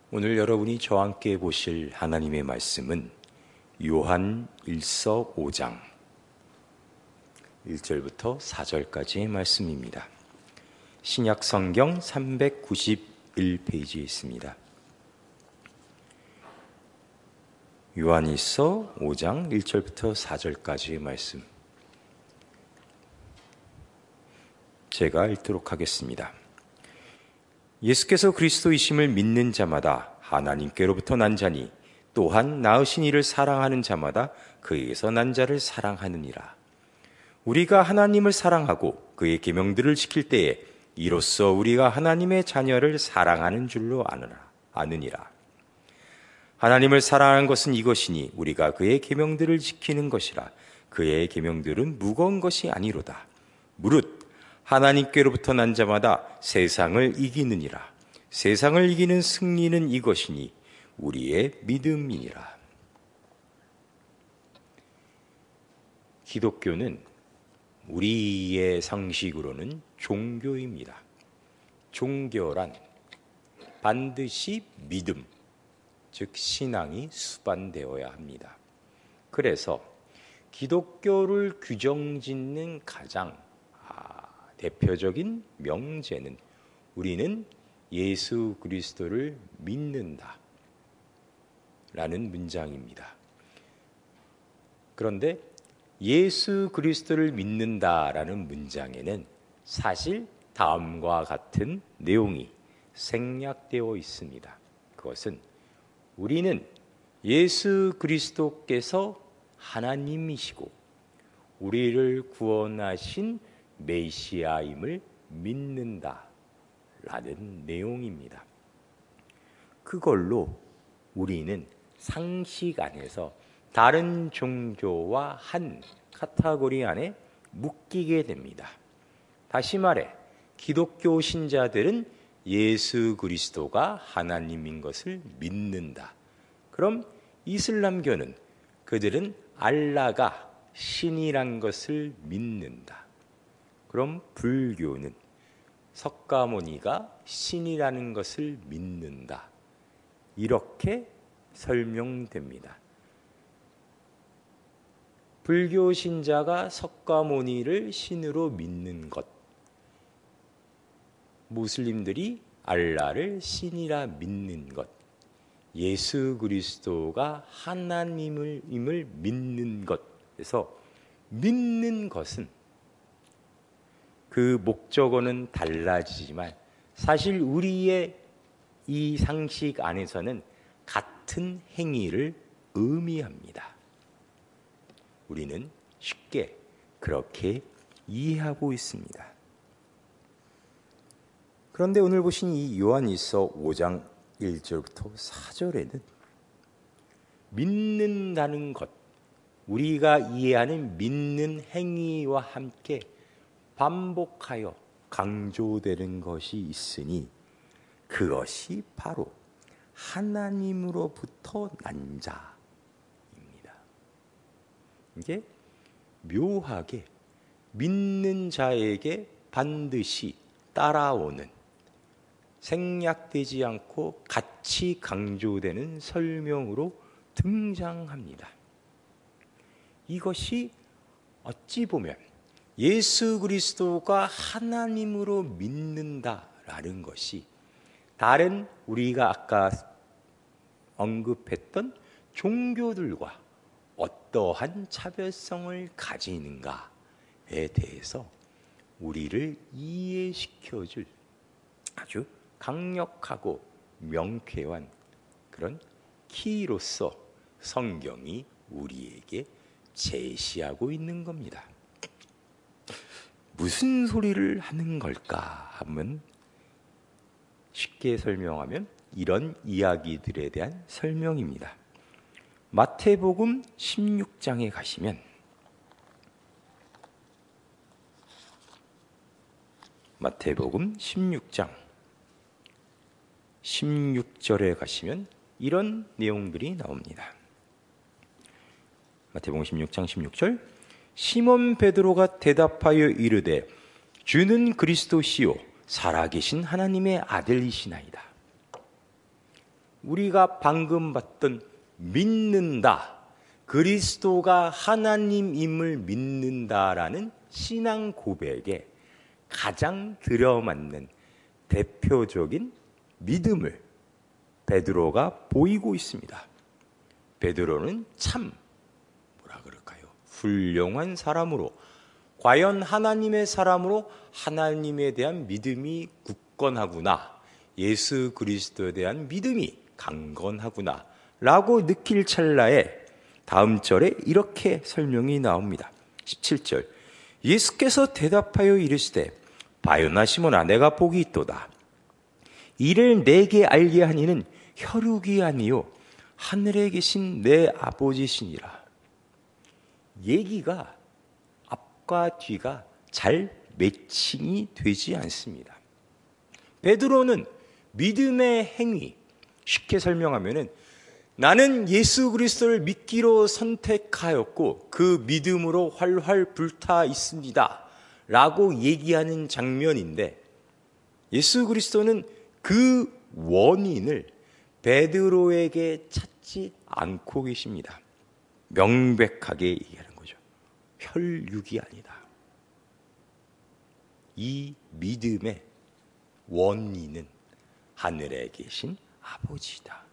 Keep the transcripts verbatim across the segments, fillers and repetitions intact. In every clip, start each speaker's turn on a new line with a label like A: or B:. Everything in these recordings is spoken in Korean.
A: 오늘 여러분이 저와 함께 보실 하나님의 말씀은 요한 일서 오 장 일 절부터 사 절까지의 말씀입니다. 신약 성경 삼백구십일 페이지에 있습니다. 요한 일서 오 장 일 절부터 사 절까지의 말씀, 제가 읽도록 하겠습니다. 예수께서 그리스도이심을 믿는 자마다 하나님께로부터 난 자니 또한 낳으신 이를 사랑하는 자마다 그에게서 난 자를 사랑하느니라. 우리가 하나님을 사랑하고 그의 계명들을 지킬 때에 이로써 우리가 하나님의 자녀를 사랑하는 줄로 아느라, 아느니라. 하나님을 사랑하는 것은 이것이니 우리가 그의 계명들을 지키는 것이라. 그의 계명들은 무거운 것이 아니로다. 무릇 하나님께로부터 난 자마다 세상을 이기느니라. 세상을 이기는 승리는 이것이니 우리의 믿음이니라. 기독교는 우리의 상식으로는 종교입니다. 종교란 반드시 믿음, 즉 신앙이 수반되어야 합니다. 그래서 기독교를 규정짓는 가장 대표적인 명제는 우리는 예수 그리스도를 믿는다 라는 문장입니다. 그런데 예수 그리스도를 믿는다 라는 문장에는 사실 다음과 같은 내용이 생략되어 있습니다. 그것은 우리는 예수 그리스도께서 하나님이시고 우리를 구원하신 메시아임을 믿는다 라는 내용입니다. 그걸로 우리는 상식 안에서 다른 종교와 한 카테고리 안에 묶이게 됩니다. 다시 말해 기독교 신자들은 예수 그리스도가 하나님인 것을 믿는다. 그럼 이슬람교는 그들은 알라가 신이란 것을 믿는다. 그럼 불교는 석가모니가 신이라는 것을 믿는다. 이렇게 설명됩니다. 불교 신자가 석가모니를 신으로 믿는 것, 무슬림들이 알라를 신이라 믿는 것, 예수 그리스도가 하나님을 임을 믿는 것에서 믿는 것은 그 목적어는 달라지지만 사실 우리의 이 상식 안에서는 같은 행위를 의미합니다. 우리는 쉽게 그렇게 이해하고 있습니다. 그런데 오늘 보신 이 요한일서 오 장 일 절부터 사 절에는 믿는다는 것, 우리가 이해하는 믿는 행위와 함께 반복하여 강조되는 것이 있으니 그것이 바로 하나님으로부터 난 자입니다. 이게 묘하게 믿는 자에게 반드시 따라오는, 생략되지 않고 같이 강조되는 설명으로 등장합니다. 이것이 어찌 보면 예수 그리스도가 하나님으로 믿는다라는 것이 다른 우리가 아까 언급했던 종교들과 어떠한 차별성을 가지는가에 대해서 우리를 이해시켜줄 아주 강력하고 명쾌한 그런 키로서 성경이 우리에게 제시하고 있는 겁니다. 무슨 소리를 하는 걸까 하면 쉽게 설명하면 이런 이야기들에 대한 설명입니다. 마태복음 십육 장에 가시면 마태복음 십육 장 십육 절에 가시면 이런 내용들이 나옵니다. 마태복음 십육 장 십육 절, 시몬 베드로가 대답하여 이르되 주는 그리스도시요 살아계신 하나님의 아들이시나이다. 우리가 방금 봤던 믿는다, 그리스도가 하나님임을 믿는다라는 신앙 고백에 가장 들어맞는 대표적인 믿음을 베드로가 보이고 있습니다. 베드로는 참 뭐라 그럴까요? 훌륭한 사람으로, 과연 하나님의 사람으로 하나님에 대한 믿음이 굳건하구나, 예수 그리스도에 대한 믿음이 강건하구나 라고 느낄 찰나에 다음 절에 이렇게 설명이 나옵니다. 십칠 절, 예수께서 대답하여 이르시되 바요나 시몬아, 내가 복이 있도다. 이를 내게 알게 하니는 혈육이 아니요 하늘에 계신 내 아버지시니라. 얘기가 앞과 뒤가 잘 매칭이 되지 않습니다. 베드로는 믿음의 행위, 쉽게 설명하면은 나는 예수 그리스도를 믿기로 선택하였고 그 믿음으로 활활 불타 있습니다 라고 얘기하는 장면인데, 예수 그리스도는 그 원인을 베드로에게 찾지 않고 계십니다. 명백하게 얘기하는 거죠. 혈육이 아니다. 이 믿음의 원인은 하늘에 계신 아버지다.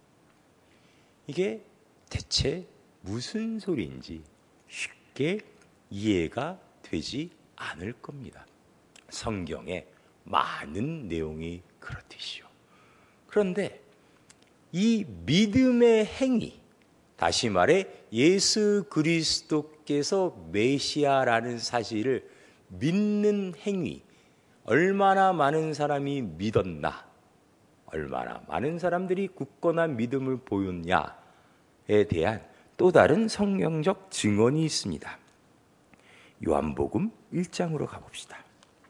A: 이게 대체 무슨 소리인지 쉽게 이해가 되지 않을 겁니다. 성경에 많은 내용이 그렇듯이요. 그런데 이 믿음의 행위, 다시 말해 예수 그리스도께서 메시아라는 사실을 믿는 행위, 얼마나 많은 사람이 믿었나, 얼마나 많은 사람들이 굳건한 믿음을 보였냐에 대한 또 다른 성경적 증언이 있습니다. 요한복음 일 장으로 가봅시다.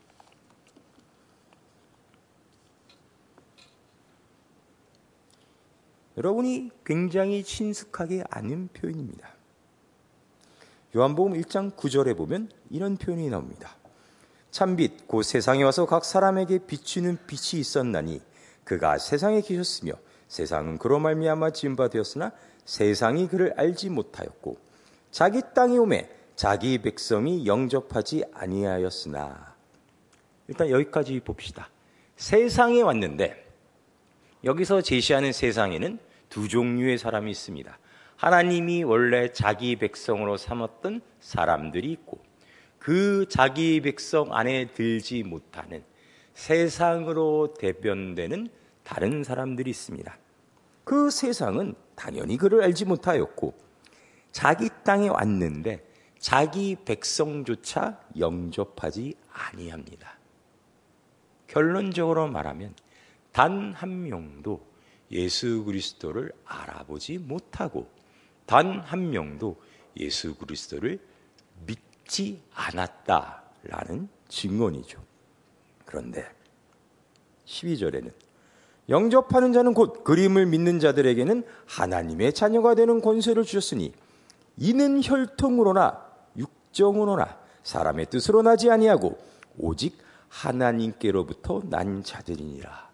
A: 여러분이 굉장히 친숙하게 아는 표현입니다. 요한복음 일 장 구 절에 보면 이런 표현이 나옵니다. 참빛 곧 세상에 와서 각 사람에게 비추는 빛이 있었나니 그가 세상에 계셨으며 세상은 그로 말미암아 지은 바 되었으나 세상이 그를 알지 못하였고 자기 땅에 오매 자기 백성이 영접하지 아니하였으나. 일단 여기까지 봅시다. 세상에 왔는데 여기서 제시하는 세상에는 두 종류의 사람이 있습니다. 하나님이 원래 자기 백성으로 삼았던 사람들이 있고 그 자기 백성 안에 들지 못하는 세상으로 대변되는 다른 사람들이 있습니다. 그 세상은 당연히 그를 알지 못하였고 자기 땅에 왔는데 자기 백성조차 영접하지 아니합니다. 결론적으로 말하면 단 한 명도 예수 그리스도를 알아보지 못하고 단 한 명도 예수 그리스도를 믿지 않았다라는 증언이죠. 그런데 십이 절에는 영접하는 자는 곧 그림을 믿는 자들에게는 하나님의 자녀가 되는 권세를 주셨으니 이는 혈통으로나 육정으로나 사람의 뜻으로 나지 아니하고 오직 하나님께로부터 난 자들이니라.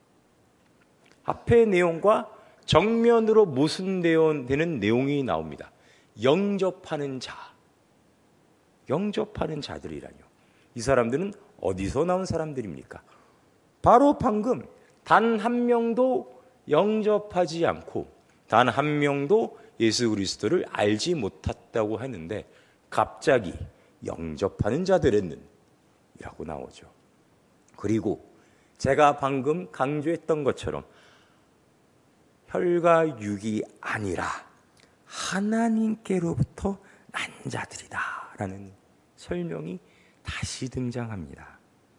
A: 앞의 내용과 정면으로 모순되는 내용이 나옵니다. 영접하는 자, 영접하는 자들이라뇨. 이 사람들은 어디서 나온 사람들입니까? 바로 방금 단 한 명도 영접하지 않고 단 한 명도 예수 그리스도를 알지 못했다고 하는데 갑자기 영접하는 자들에는 이라고 나오죠. 그리고 제가 방금 강조했던 것처럼 혈과 육이 아니라 하나님께로부터 난 자들이다 라는 설명이 다시 등장합니다.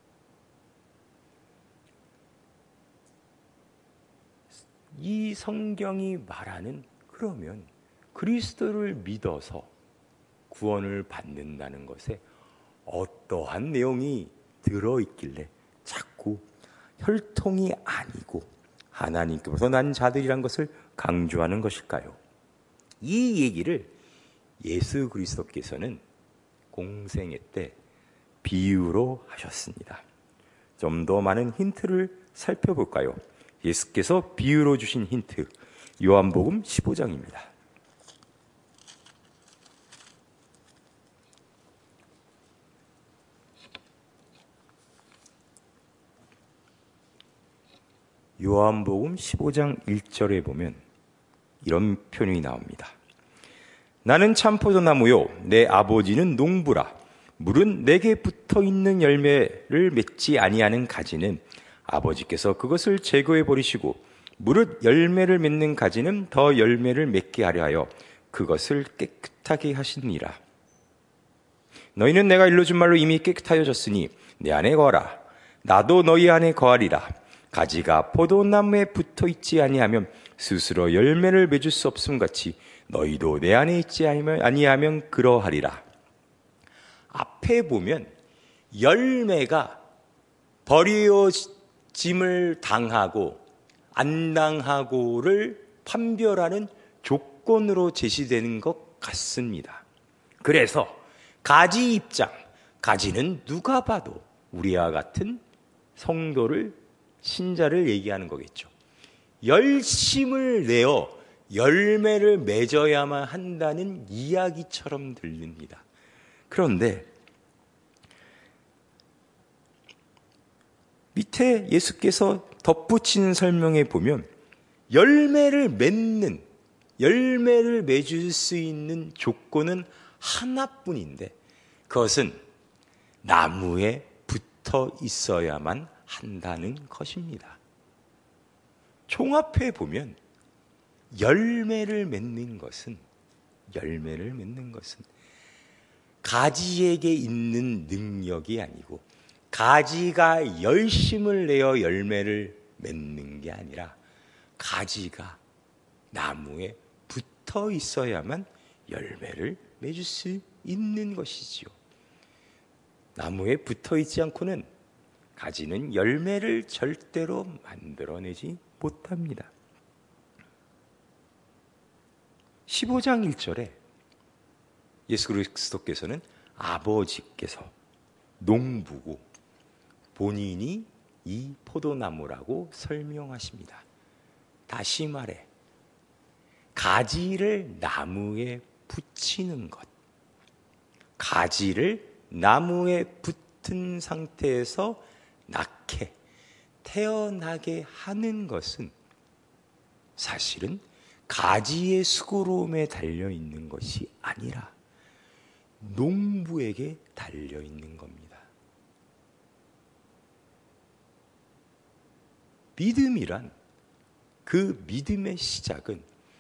A: 이 성경이 말하는, 그러면 그리스도를 믿어서 구원을 받는다는 것에 어떠한 내용이 들어있길래 자꾸 혈통이 아니고 하나님께로부터 난 자들이란 것을 강조하는 것일까요? 이 얘기를 예수 그리스도께서는 공생애 때 비유로 하셨습니다. 좀 더 많은 힌트를 살펴볼까요? 예수께서 비유로 주신 힌트, 요한복음 십오 장입니다. 요한복음 십오 장 일 절에 보면 이런 표현이 나옵니다. 나는 참 포도나무요 내 아버지는 농부라. 물은 내게 붙어있는 열매를 맺지 아니하는 가지는 아버지께서 그것을 제거해 버리시고 무릇 열매를 맺는 가지는 더 열매를 맺게 하려 하여 그것을 깨끗하게 하시니라. 너희는 내가 일러준 말로 이미 깨끗하여졌으니 내 안에 거하라. 나도 너희 안에 거하리라. 가지가 포도나무에 붙어있지 아니하면 스스로 열매를 맺을 수 없음 같이 너희도 내 안에 있지 아니하면 그러하리라. 앞에 보면 열매가 버려짐을 당하고 안 당하고를 판별하는 조건으로 제시되는 것 같습니다. 그래서 가지 입장, 가지는 누가 봐도 우리와 같은 성도를, 신자를 얘기하는 거겠죠. 열심을 내어 열매를 맺어야만 한다는 이야기처럼 들립니다. 그런데 밑에 예수께서 덧붙이는 설명에 보면 열매를 맺는, 열매를 맺을 수 있는 조건은 하나뿐인데 그것은 나무에 붙어 있어야만 한다는 것입니다. 종합해 보면 열매를 맺는 것은 열매를 맺는 것은 가지에게 있는 능력이 아니고 가지가 열심을 내어 열매를 맺는 게 아니라 가지가 나무에 붙어 있어야만 열매를 맺을 수 있는 것이지요. 나무에 붙어 있지 않고는 가지는 열매를 절대로 만들어내지 못합니다. 십오 장 일 절에 예수 그리스도께서는 아버지께서 농부고 본인이 이 포도나무라고 설명하십니다. 다시 말해 가지를 나무에 붙이는 것, 가지를 나무에 붙은 상태에서 낳게, 태어나게 하는 것은 사실은 가지의 수고로움에 달려있는 것이 아니라 농부에게 달려있는 겁니다. 믿음이란, 그 믿음의 시작은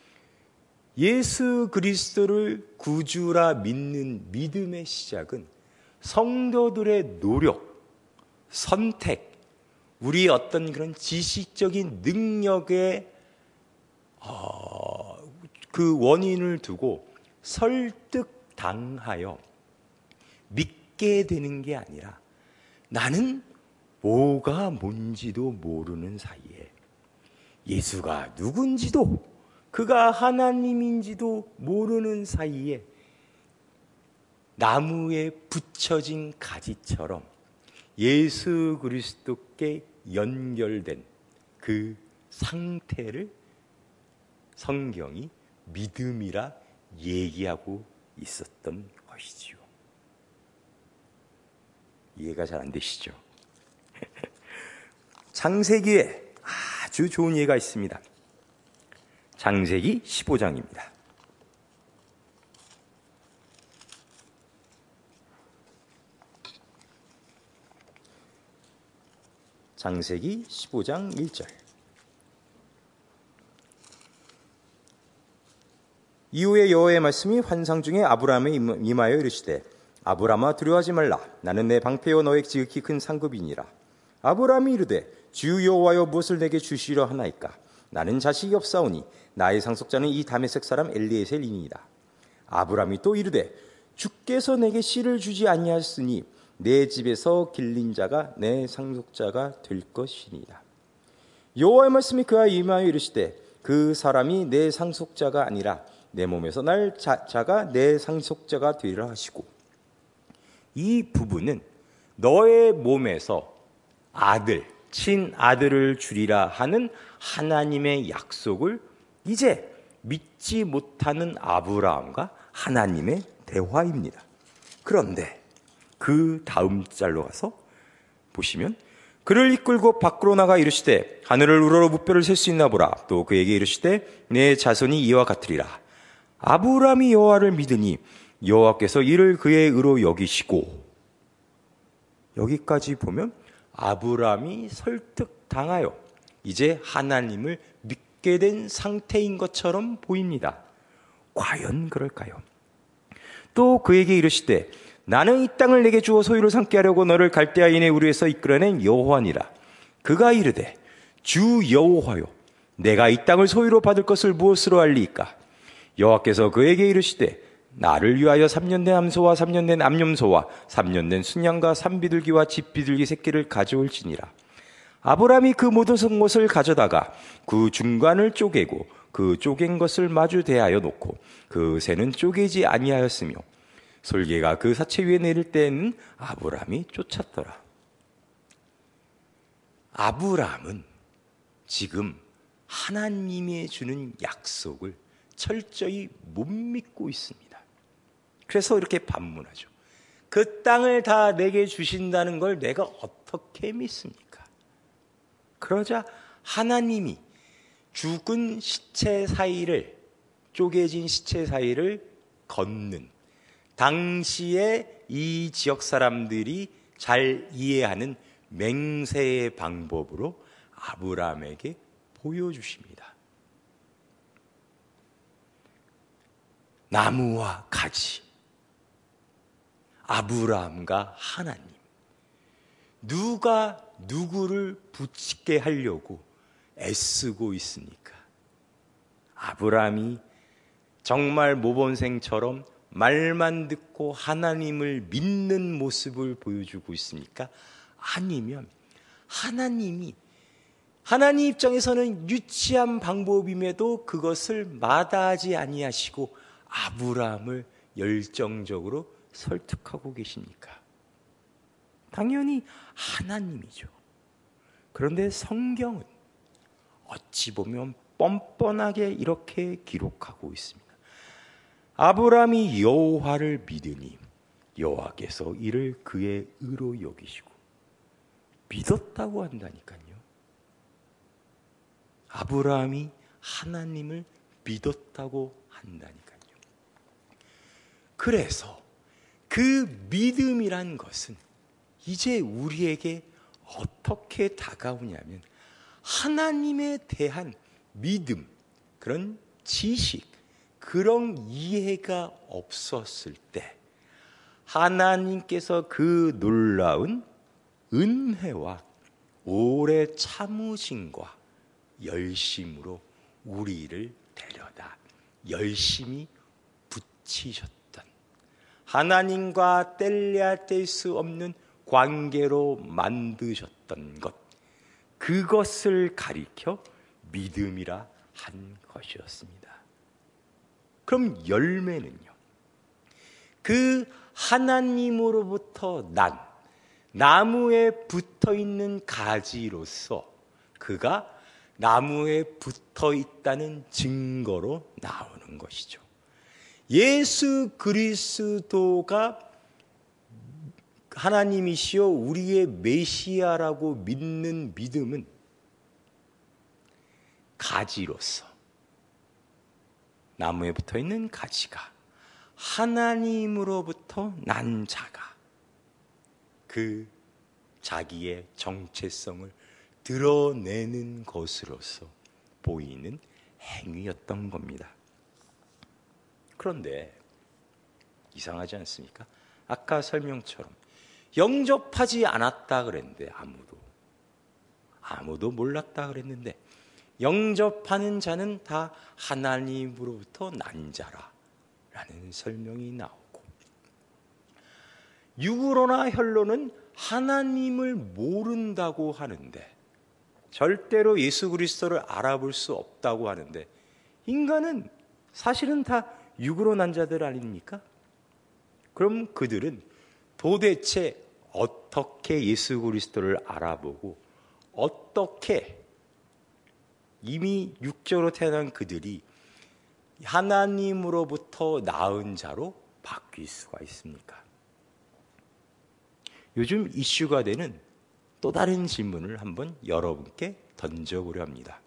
A: 예수 그리스도를 구주라 믿는 믿음의 시작은 성도들의 노력, 선택, 우리의 어떤 그런 지식적인 능력에 어, 그 원인을 두고 설득당하여 믿게 되는 게 아니라 나는 뭐가 뭔지도 모르는 사이에 예수가 누군지도 그가 하나님인지도 모르는 사이에 나무에 붙여진 가지처럼 예수 그리스도께 연결된 그 상태를 성경이 믿음이라 얘기하고 있었던 것이지요. 이해가 잘 안 되시죠? 창세기에 아주 좋은 예가 있습니다. 창세기 십오 장입니다. 창세기 십오 장 일 절. 이후에 여호와의 말씀이 환상 중에 아브라함에 임하여 이르시되 아브라함아 두려워하지 말라. 나는 내 방패요 너의 지극히 큰 상급이니라. 아브라함이 이르되 주 여호와여 무엇을 내게 주시려 하나이까? 나는 자식이 없사오니 나의 상속자는 이 다메섹 사람 엘리에셀이니이다. 아브라함이 또 이르되 주께서 내게 씨를 주지 아니하였으니 내 집에서 길린 자가 내 상속자가 될 것이니이다. 여호와의 말씀이 그와 임하여 이르시되 그 사람이 내 상속자가 아니라 내 몸에서 날 자, 자가 내 상속자가 되리라 하시고, 이 부분은 너의 몸에서 아들, 친아들을 주리라 하는 하나님의 약속을 이제 믿지 못하는 아브라함과 하나님의 대화입니다. 그런데 그 다음 절로 가서 보시면 그를 이끌고 밖으로 나가 이르시되 하늘을 우러러 무뼈를 셀 수 있나 보라. 또 그에게 이르시되 내 자손이 이와 같으리라. 아브라함이 여호와를 믿으니 여호와께서 이를 그의 의로 여기시고, 여기까지 보면 아브라함이 설득당하여 이제 하나님을 믿게 된 상태인 것처럼 보입니다. 과연 그럴까요? 또 그에게 이르시되 나는 이 땅을 내게 주어 소유를 삼게 하려고 너를 갈대아인의 우르에서 이끌어낸 여호와니라. 그가 이르되 주 여호와여, 내가 이 땅을 소유로 받을 것을 무엇으로 알리이까? 여호와께서 그에게 이르시되 나를 위하여 삼 년 된 암소와 삼 년 된 암염소와 삼 년 된 순양과 산비둘기와 집비둘기 새끼를 가져올지니라. 아브라함이 그 모든 것을 가져다가 그 중간을 쪼개고 그 쪼갠 것을 마주 대하여 놓고 그 새는 쪼개지 아니하였으며 솔개가 그 사체 위에 내릴 때에는 아브라함이 쫓았더라. 아브라함은 지금 하나님이 주는 약속을 철저히 못 믿고 있습니다. 그래서 이렇게 반문하죠. 그 땅을 다 내게 주신다는 걸 내가 어떻게 믿습니까? 그러자 하나님이 죽은 시체 사이를, 쪼개진 시체 사이를 걷는, 당시에 이 지역 사람들이 잘 이해하는 맹세의 방법으로 아브라함에게 보여주십니다. 나무와 가지, 아브라함과 하나님, 누가 누구를 붙게 하려고 애쓰고 있습니까? 아브라함이 정말 모범생처럼 말만 듣고 하나님을 믿는 모습을 보여주고 있습니까? 아니면 하나님이, 하나님 입장에서는 유치한 방법임에도 그것을 마다하지 아니하시고 아브라함을 열정적으로 설득하고 계십니까? 당연히 하나님이죠. 그런데 성경은 어찌 보면 뻔뻔하게 이렇게 기록하고 있습니다. 아브라함이 여호와를 믿으니 여호와께서 이를 그의 의로 여기시고, 믿었다고 한다니까요. 아브라함이 하나님을 믿었다고 한다니까요. 그래서 그 믿음이란 것은 이제 우리에게 어떻게 다가오냐면, 하나님에 대한 믿음, 그런 지식, 그런 이해가 없었을 때 하나님께서 그 놀라운 은혜와 오래 참으심과 열심으로 우리를 데려다 열심히 붙이셨던, 하나님과 뗄래야 뗄 수 없는 관계로 만드셨던 것, 그것을 가리켜 믿음이라 한 것이었습니다. 그럼 열매는요? 그 하나님으로부터 난 나무에 붙어있는 가지로서 그가 나무에 붙어있다는 증거로 나오는 것이죠. 예수 그리스도가 하나님이시여 우리의 메시아라고 믿는 믿음은 가지로서, 나무에 붙어있는 가지가 하나님으로부터 난 자가 그 자기의 정체성을 드러내는 것으로서 보이는 행위였던 겁니다. 그런데 이상하지 않습니까? 아까 설명처럼 영접하지 않았다 그랬는데, 아무도 아무도 몰랐다 그랬는데 영접하는 자는 다 하나님으로부터 난 자라라는 설명이 나오고, 육으로나 혈로는 하나님을 모른다고 하는데, 절대로 예수 그리스도를 알아볼 수 없다고 하는데, 인간은 사실은 다 육으로 난 자들 아닙니까? 그럼 그들은 도대체 어떻게 예수 그리스도를 알아보고 어떻게 이미 육적으로 태어난 그들이 하나님으로부터 낳은 자로 바뀔 수가 있습니까? 요즘 이슈가 되는 또 다른 질문을 한번 여러분께 던져보려 합니다.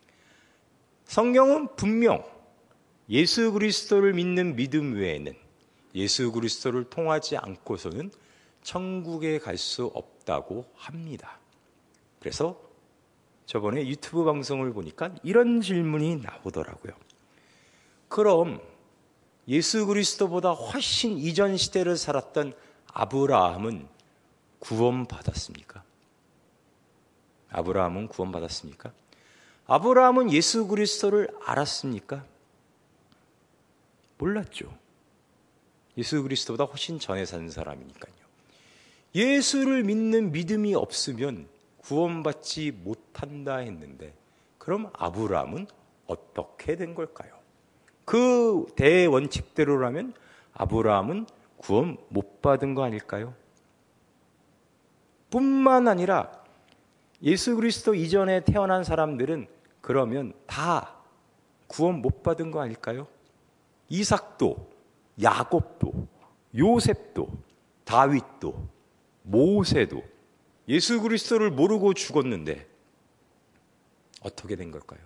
A: 성경은 분명 예수 그리스도를 믿는 믿음 외에는, 예수 그리스도를 통하지 않고서는 천국에 갈 수 없다고 합니다. 그래서 저번에 유튜브 방송을 보니까 이런 질문이 나오더라고요. 그럼 예수 그리스도보다 훨씬 이전 시대를 살았던 아브라함은 구원받았습니까? 아브라함은 구원받았습니까? 아브라함은 예수 그리스도를 알았습니까? 몰랐죠. 예수 그리스도보다 훨씬 전에 산 사람이니까요. 예수를 믿는 믿음이 없으면 구원받지 못한다 했는데, 그럼 아브라함은 어떻게 된 걸까요? 그 대원칙대로라면 아브라함은 구원 못 받은 거 아닐까요? 뿐만 아니라 예수 그리스도 이전에 태어난 사람들은 그러면 다 구원 못 받은 거 아닐까요? 이삭도, 야곱도, 요셉도, 다윗도, 모세도 예수 그리스도를 모르고 죽었는데 어떻게 된 걸까요?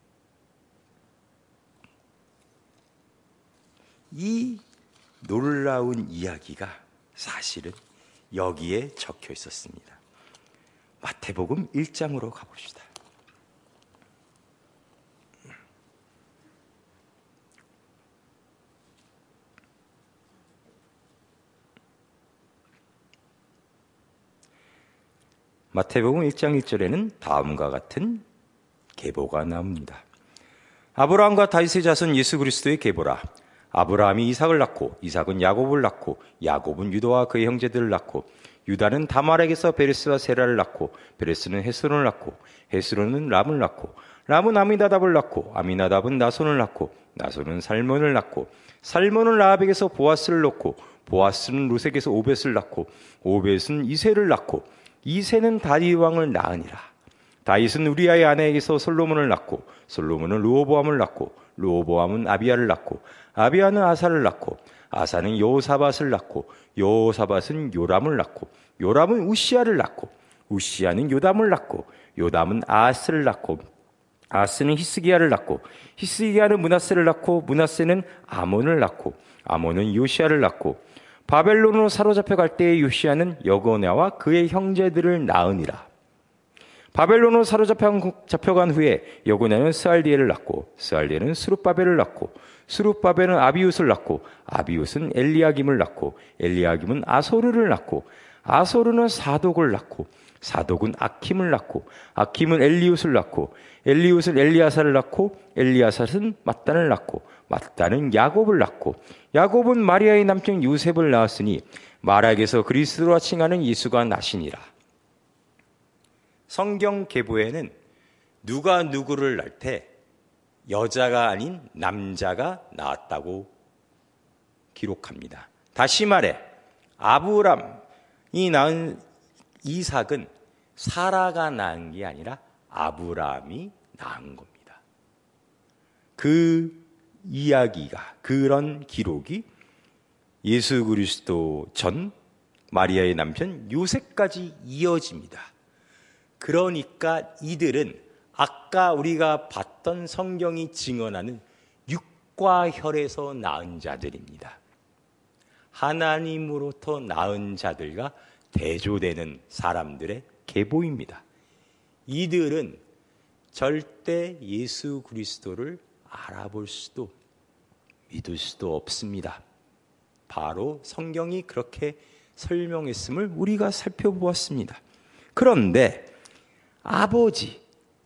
A: 이 놀라운 이야기가 사실은 여기에 적혀 있었습니다. 마태복음 일 장으로 가봅시다. 마태복음 일 장 일 절에는 다음과 같은 계보가 나옵니다. 아브라함과 다윗의 자손 예수 그리스도의 계보라. 아브라함이 이삭을 낳고 이삭은 야곱을 낳고 야곱은 유다와 그의 형제들을 낳고 유다는 다말에게서 베레스와 세라를 낳고 베레스는 헤스론을 낳고 헤스론은 람을 낳고 람은 아미나답을 낳고 아미나답은 나손을 낳고 나손은 살몬을 낳고 살몬은 라합에게서 보아스를 낳고 보아스는 루색에서 오벳을 낳고 오벳은 이새를 낳고 이새는 다윗 왕을 낳으니라. 다윗은 우리아의 아내에게서 솔로몬을 낳고 솔로몬은 르호보암을 낳고 르호보암은 아비야를 낳고 아비야는 아사를 낳고 아사는 여호사밧을 낳고 여호사밧은 요람을 낳고 요람은 우시야를 낳고 우시야는 요담을 낳고 요담은 아스를 낳고 아스는 히스기야를 낳고 히스기야는 므낫세를 낳고 므낫세는 아몬을 낳고 아몬은 요시야를 낳고 바벨론으로 사로잡혀 갈 때의 요시야는 여고냐와 그의 형제들을 낳으니라. 바벨론으로 사로잡혀간 후에 여고냐는 스알디엘을 낳고 스알디엘은 스룹바벨을 낳고 스룹바벨은 아비웃을 낳고 아비웃은 엘리야김을 낳고 엘리야김은 아소르를 낳고 아소르는 사독을 낳고 사독은 아킴을 낳고 아킴은 엘리웃을 낳고 엘리웃은 엘리야사를 낳고 엘리야사는 mat단을 낳고 mat단은 야곱을 낳고 야곱은 마리아의 남편 요셉을 낳았으니 마라에게서 그리스도라 칭하는 예수가 나시니라. 성경 계보에는 누가 누구를 낳을 때 여자가 아닌 남자가 낳았다고 기록합니다. 다시 말해 아브람이 낳은 이삭은 사라가 낳은 게 아니라 아브라함이 낳은 겁니다. 그 이야기가, 그런 기록이 예수 그리스도 전 마리아의 남편 요셉까지 이어집니다. 그러니까 이들은 아까 우리가 봤던 성경이 증언하는 육과 혈에서 낳은 자들입니다. 하나님으로부터 낳은 자들과 대조되는 사람들의 계보입니다. 이들은 절대 예수 그리스도를 알아볼 수도 믿을 수도 없습니다. 바로 성경이 그렇게 설명했음을 우리가 살펴보았습니다. 그런데 아버지,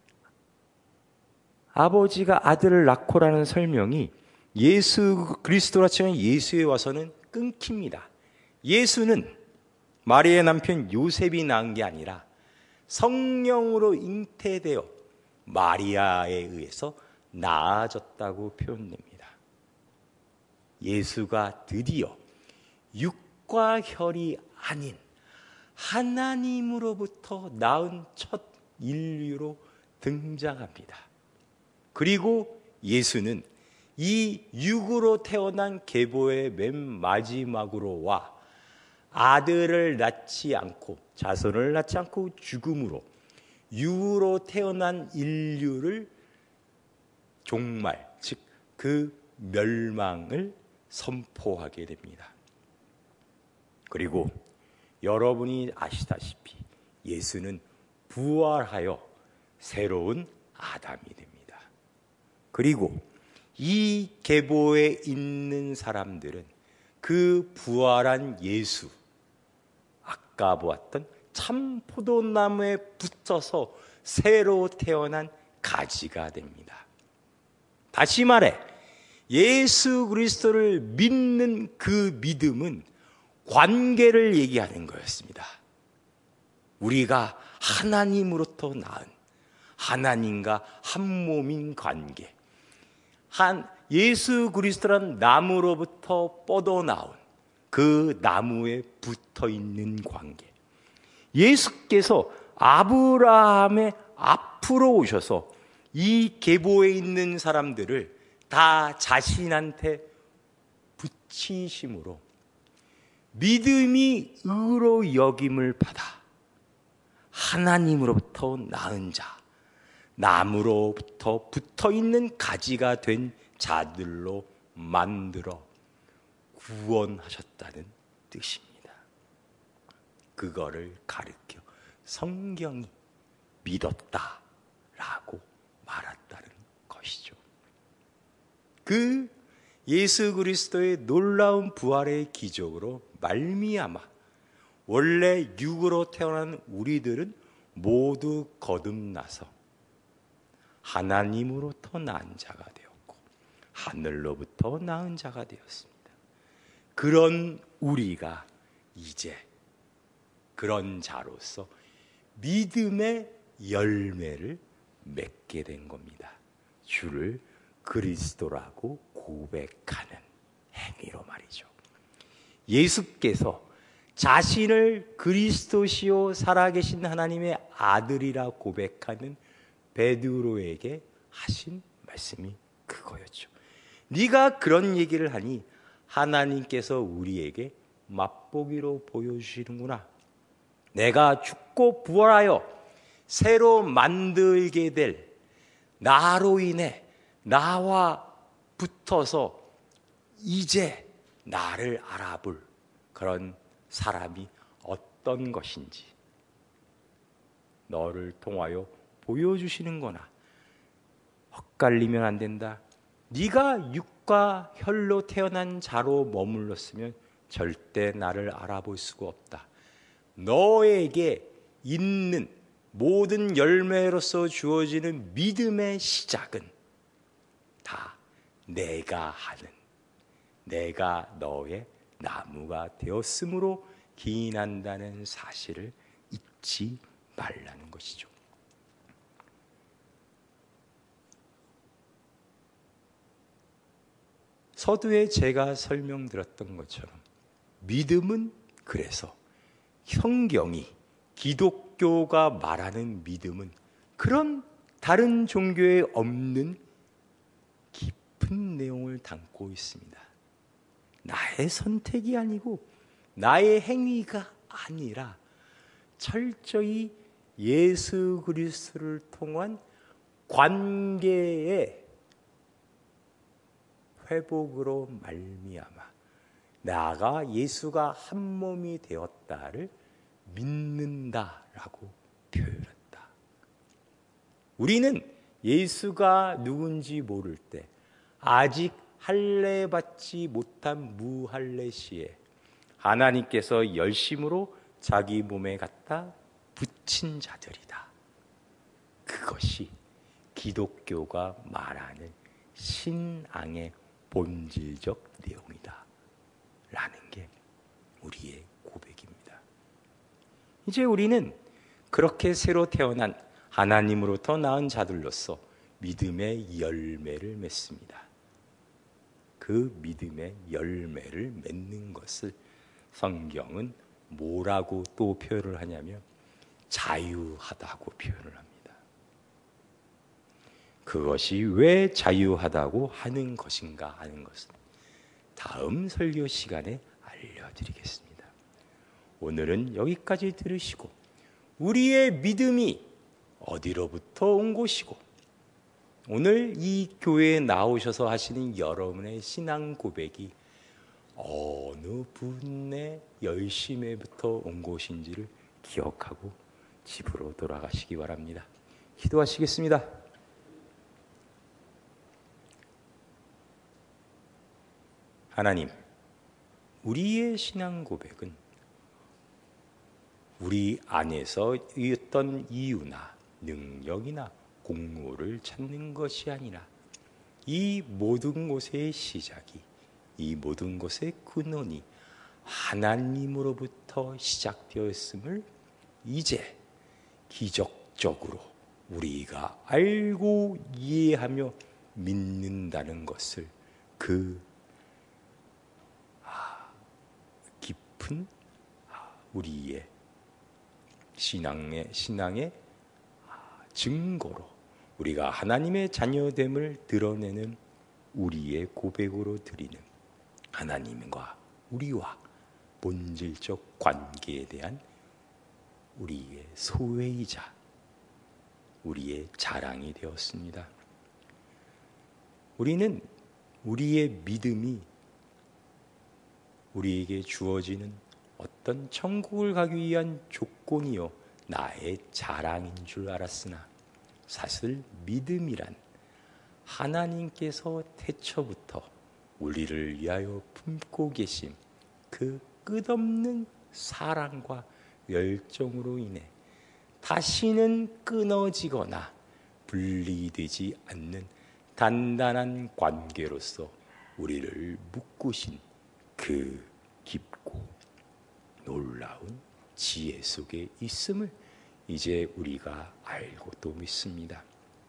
A: 아버지가 아들을 낳고라는 설명이 예수 그리스도라 치면 예수에 와서는 끊깁니다. 예수는 마리아의 남편 요셉이 낳은 게 아니라 성령으로 잉태되어 마리아에 의해서 낳아졌다고 표현됩니다. 예수가 드디어 육과 혈이 아닌 하나님으로부터 낳은 첫 인류로 등장합니다. 그리고 예수는 이 육으로 태어난 계보의 맨 마지막으로 와 아들을 낳지 않고 자손을 낳지 않고 죽음으로 육으로 태어난 인류를 종말, 즉 그 멸망을 선포하게 됩니다. 그리고 여러분이 아시다시피 예수는 부활하여 새로운 아담이 됩니다. 그리고 이 계보에 있는 사람들은 그 부활한 예수, 아까 보았던 참 포도나무에 붙어서 새로 태어난 가지가 됩니다. 다시 말해 예수 그리스도를 믿는 그 믿음은 관계를 얘기하는 거였습니다. 우리가 하나님으로부터 낳은 하나님과 한 몸인 관계, 한 예수 그리스도란 나무로부터 뻗어나온 그 나무에 붙어있는 관계, 예수께서 아브라함의 앞으로 오셔서 이 계보에 있는 사람들을 다 자신한테 붙이심으로 믿음이 의로 여김을 받아 하나님으로부터 낳은 자, 나무로부터 붙어있는 가지가 된 자들로 만들어 구원하셨다는 뜻입니다. 그거를 가르쳐 성경이 믿었다라고 말했다는 것이죠. 그 예수 그리스도의 놀라운 부활의 기적으로 말미암아 원래 육으로 태어난 우리들은 모두 거듭나서 하나님으로부터 낳은 자가 되었고 하늘로부터 낳은 자가 되었습니다. 그런 우리가 이제 그런 자로서 믿음의 열매를 맺게 된 겁니다. 주를 그리스도라고 고백하는 행위로 말이죠. 예수께서 자신을 그리스도시요 살아계신 하나님의 아들이라 고백하는 베드로에게 하신 말씀이 그거였죠. 네가 그런 얘기를 하니 하나님께서 우리에게 맛보기로 보여주시는구나. 내가 죽고 부활하여 새로 만들게 될 나로 인해 나와 붙어서 이제 나를 알아볼 그런 사람이 어떤 것인지 너를 통하여 보여주시는 거나 헛갈리면 안 된다. 네가 육과 혈로 태어난 자로 머물렀으면 절대 나를 알아볼 수가 없다. 너에게 있는 모든 열매로서 주어지는 믿음의 시작은 다 내가 하는, 내가 너의 나무가 되었으므로 기인한다는 사실을 잊지 말라는 것이죠. 서두에 제가 설명드렸던 것처럼 믿음은 그래서 성경이 기독교가 말하는 믿음은 그런 다른 종교에 없는 깊은 내용을 담고 있습니다. 나의 선택이 아니고 나의 행위가 아니라 철저히 예수 그리스도를 통한 관계의 회복으로 말미암아 나가 예수가 한 몸이 되었다를 믿는다라고 표현했다. 우리는 예수가 누군지 모를 때 아직 할례 받지 못한 무할례 시에 하나님께서 열심으로 자기 몸에 갖다 붙인 자들이다. 그것이 기독교가 말하는 신앙의 본질적 내용이다 라는 게 우리의 고백입니다. 이제 우리는 그렇게 새로 태어난 하나님으로부터 낳은 자들로서 믿음의 열매를 맺습니다. 그 믿음의 열매를 맺는 것을 성경은 뭐라고 또 표현을 하냐면 자유하다고 표현을 합니다. 그것이 왜 자유하다고 하는 것인가 하는 것은 다음 설교 시간에 알려드리겠습니다. 오늘은 여기까지 들으시고 우리의 믿음이 어디로부터 온 것이고 오늘 이 교회에 나오셔서 하시는 여러분의 신앙 고백이 어느 분의 열심에부터 온 것인지를 기억하고 집으로 돌아가시기 바랍니다. 기도하시겠습니다. 하나님, 우리의 신앙 고백은 우리 안에서 어떤 이유나 능력이나 공로를 찾는 것이 아니라 이 모든 것의 시작이, 이 모든 것의 근원이 하나님으로부터 시작되었음을 이제 기적적으로 우리가 알고 이해하며 믿는다는 것을 그 깊은 우리의 신앙의, 신앙의 증거로 우리가 하나님의 자녀됨을 드러내는 우리의 고백으로 드리는 하나님과 우리와 본질적 관계에 대한 우리의 소회이자 우리의 자랑이 되었습니다. 우리는 우리의 믿음이 우리에게 주어지는 어떤 천국을 가기 위한 조건이요 나의 자랑인 줄 알았으나 사실 믿음이란 하나님께서 태초부터 우리를 위하여 품고 계신 그 끝없는 사랑과 열정으로 인해 다시는 끊어지거나 분리되지 않는 단단한 관계로서 우리를 묶으신 그 깊고 놀라운 지혜 속에 있음을 이제 우리가 알고 또 믿습니다.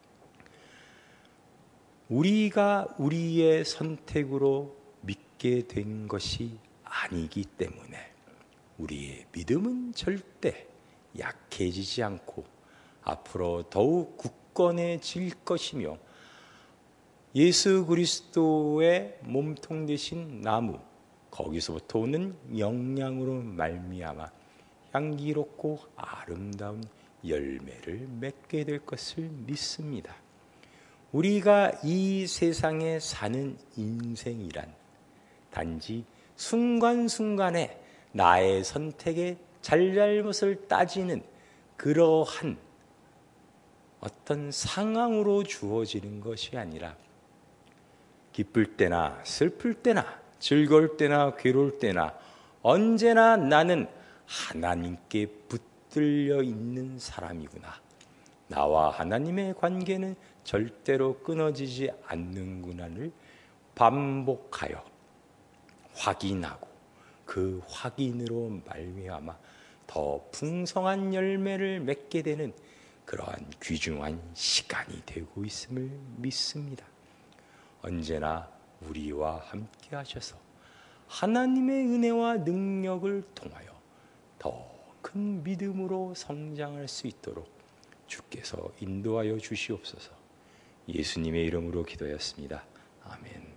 A: 우리가 우리의 선택으로 믿게 된 것이 아니기 때문에 우리의 믿음은 절대 약해지지 않고 앞으로 더욱 굳건해질 것이며 예수 그리스도의 몸통 되신 나무 거기서부터 오는 영양으로 말미암아 향기롭고 아름다운 열매를 맺게 될 것을 믿습니다. 우리가 이 세상에 사는 인생이란 단지 순간순간에 나의 선택의 잘잘못을 따지는 그러한 어떤 상황으로 주어지는 것이 아니라 기쁠 때나 슬플 때나 즐거울 때나 괴로울 때나 언제나 나는 하나님께 붙들려 있는 사람이구나. 나와 하나님의 관계는 절대로 끊어지지 않는구나를 반복하여 확인하고 그 확인으로 말미암아 더 풍성한 열매를 맺게 되는 그러한 귀중한 시간이 되고 있음을 믿습니다. 언제나 우리와 함께 하셔서 하나님의 은혜와 능력을 통하여 더 큰 믿음으로 성장할 수 있도록 주께서 인도하여 주시옵소서. 예수님의 이름으로 기도하였습니다. 아멘.